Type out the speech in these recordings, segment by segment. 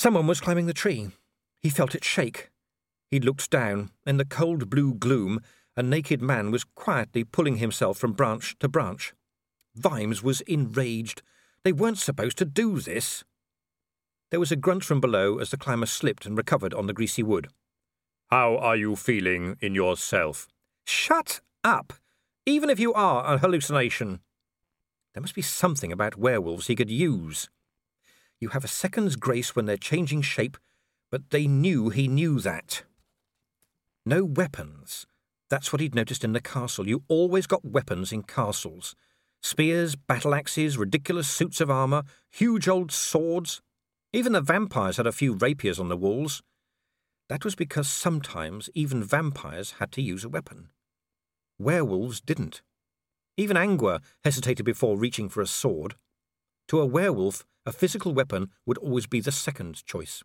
Someone was climbing the tree. He felt it shake. He looked down. In the cold blue gloom, a naked man was quietly pulling himself from branch to branch. Vimes was enraged. They weren't supposed to do this. There was a grunt from below as the climber slipped and recovered on the greasy wood. "How are you feeling in yourself?" "Shut up! Even if you are a hallucination." There must be something about werewolves he could use. You have a second's grace when they're changing shape, but they knew he knew that. No weapons. That's what he'd noticed in the castle. You always got weapons in castles. Spears, battle-axes, ridiculous suits of armour, huge old swords. Even the vampires had a few rapiers on the walls. That was because sometimes even vampires had to use a weapon. Werewolves didn't. Even Angua hesitated before reaching for a sword. To a werewolf, a physical weapon would always be the second choice.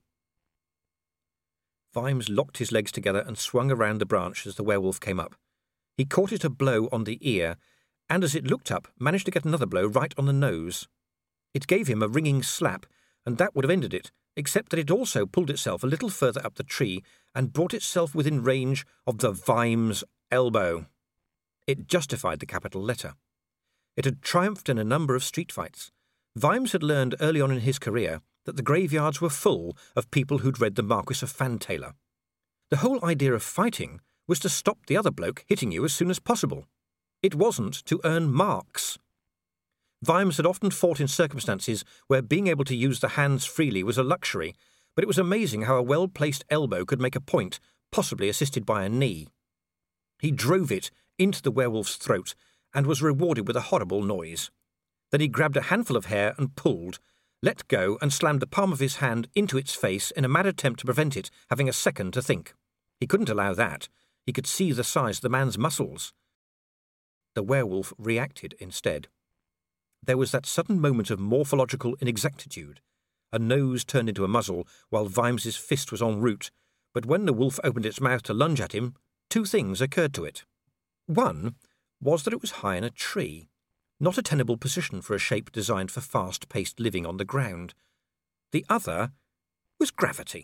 Vimes locked his legs together and swung around the branch as the werewolf came up. He caught it a blow on the ear, and as it looked up, managed to get another blow right on the nose. It gave him a ringing slap, and that would have ended it, except that it also pulled itself a little further up the tree and brought itself within range of the Vimes elbow. It justified the capital letter. It had triumphed in a number of street fights. Vimes had learned early on in his career that the graveyards were full of people who'd read the Marquis of Fantaylor. The whole idea of fighting was to stop the other bloke hitting you as soon as possible. It wasn't to earn marks. Vimes had often fought in circumstances where being able to use the hands freely was a luxury, but it was amazing how a well-placed elbow could make a point, possibly assisted by a knee. He drove it into the werewolf's throat and was rewarded with a horrible noise. Then he grabbed a handful of hair and pulled, let go and slammed the palm of his hand into its face in a mad attempt to prevent it having a second to think. He couldn't allow that. He could see the size of the man's muscles. The werewolf reacted instead. There was that sudden moment of morphological inexactitude. A nose turned into a muzzle while Vimes's fist was en route, but when the wolf opened its mouth to lunge at him, two things occurred to it. One was that it was high in a tree, not a tenable position for a shape designed for fast-paced living on the ground. The other was gravity.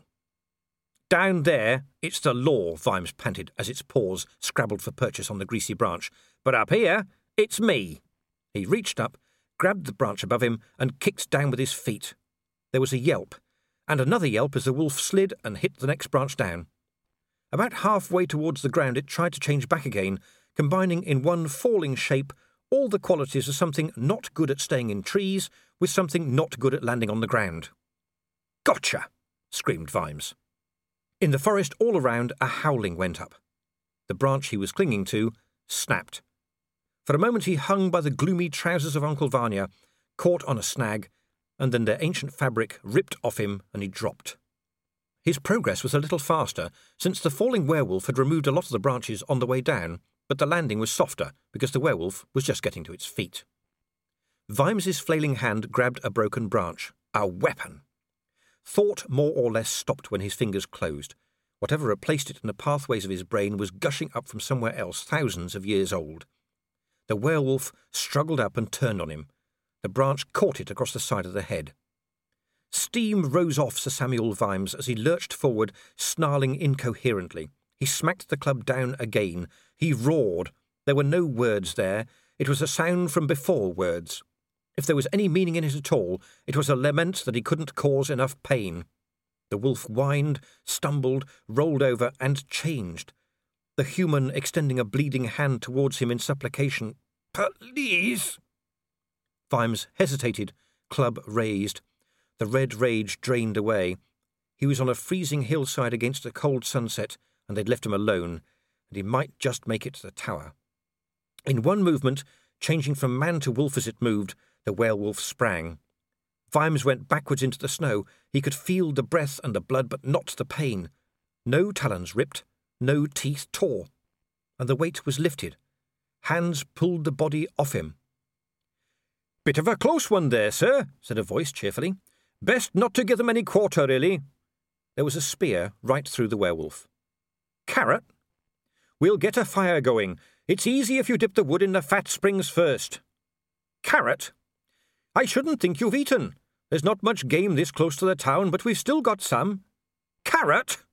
"Down there, it's the law," Vimes panted as its paws scrabbled for purchase on the greasy branch. "But up here, it's me." He reached up, grabbed the branch above him, and kicked down with his feet. There was a yelp, and another yelp as the wolf slid and hit the next branch down. About halfway towards the ground it tried to change back again, combining in one falling shape all the qualities of something not good at staying in trees with something not good at landing on the ground. "Gotcha!" screamed Vimes. In the forest all around, a howling went up. The branch he was clinging to snapped. For a moment he hung by the gloomy trousers of Uncle Vanya, caught on a snag, and then their ancient fabric ripped off him and he dropped. His progress was a little faster, since the falling werewolf had removed a lot of the branches on the way down, but the landing was softer because the werewolf was just getting to its feet. Vimes's flailing hand grabbed a broken branch. A weapon! Thought more or less stopped when his fingers closed. Whatever replaced it in the pathways of his brain was gushing up from somewhere else, thousands of years old. The werewolf struggled up and turned on him. The branch caught it across the side of the head. Steam rose off Sir Samuel Vimes as he lurched forward, snarling incoherently. He smacked the club down again. He roared. There were no words there. It was a sound from before words. If there was any meaning in it at all, it was a lament that he couldn't cause enough pain. The wolf whined, stumbled, rolled over, and changed. The human extending a bleeding hand towards him in supplication. "Please!" Vimes hesitated, club raised. The red rage drained away. He was on a freezing hillside against a cold sunset, and they'd left him alone, and he might just make it to the tower. In one movement, changing from man to wolf as it moved, the werewolf sprang. Vimes went backwards into the snow. He could feel the breath and the blood, but not the pain. No talons ripped, no teeth tore. And the weight was lifted. Hands pulled the body off him. "Bit of a close one there, sir," said a voice cheerfully. "Best not to give them any quarter, really." There was a spear right through the werewolf. "Carrot? We'll get a fire going. It's easy if you dip the wood in the fat springs first." "Carrot? I shouldn't think you've eaten. There's not much game this close to the town, but we've still got some. Carrot!